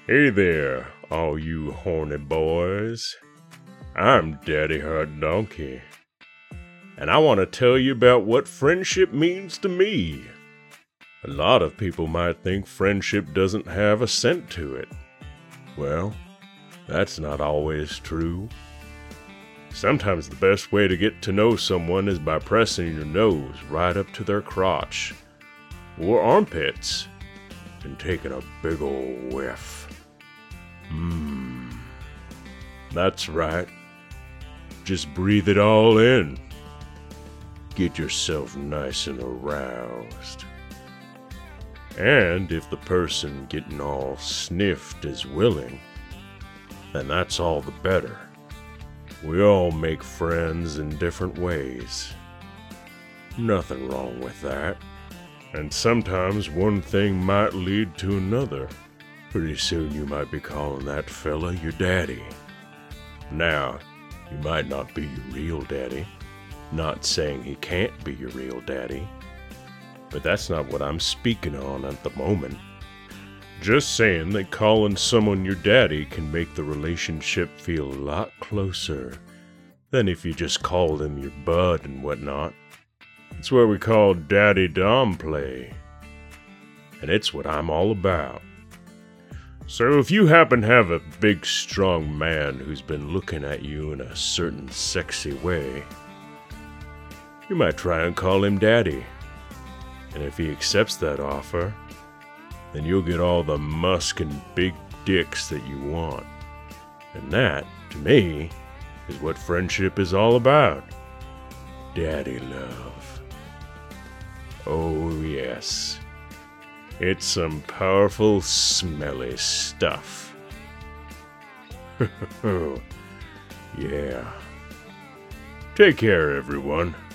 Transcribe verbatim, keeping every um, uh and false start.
Hey there, all you horny boys. I'm Daddy Hard Donkey, and I want to tell you about what friendship means to me. A lot of people might think friendship doesn't have a scent to it. Well, that's not always true. Sometimes the best way to get to know someone is by pressing your nose right up to their crotch or armpits and taking a big ol' whiff. Mmm. That's right. Just breathe it all in. Get yourself nice and aroused. And if the person getting all sniffed is willing, then that's all the better. We all make friends in different ways. Nothing wrong with that. And sometimes one thing might lead to another. Pretty soon you might be calling that fella your daddy. Now, he might not be your real daddy. Not saying he can't be your real daddy. But that's not what I'm speaking on at the moment. Just saying that calling someone your daddy can make the relationship feel a lot closer than if you just called him your bud and whatnot. It's what we call daddy dom play. And it's what I'm all about. So if you happen to have a big strong man who's been looking at you in a certain sexy way, you might try and call him daddy. And if he accepts that offer, then you'll get all the musk and big dicks that you want. And that, to me, is what friendship is all about. Daddy love. Oh yes. It's some powerful, smelly stuff. Yeah. Take care, everyone.